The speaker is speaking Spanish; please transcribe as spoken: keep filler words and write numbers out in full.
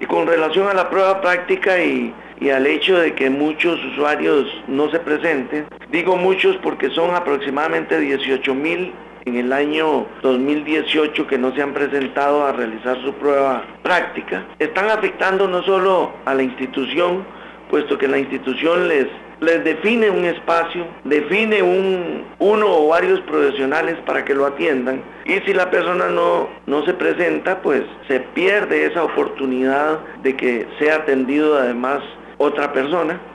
Y con relación a la prueba práctica y, y al hecho de que muchos usuarios no se presenten, digo muchos porque son aproximadamente dieciocho mil en el año dos mil dieciocho que no se han presentado a realizar su prueba práctica, están afectando no solo a la institución, puesto que la institución les, les define un espacio, define un, uno o varios profesionales para que lo atiendan, y si la persona no, no se presenta, pues se pierde esa oportunidad de que sea atendido además otra persona.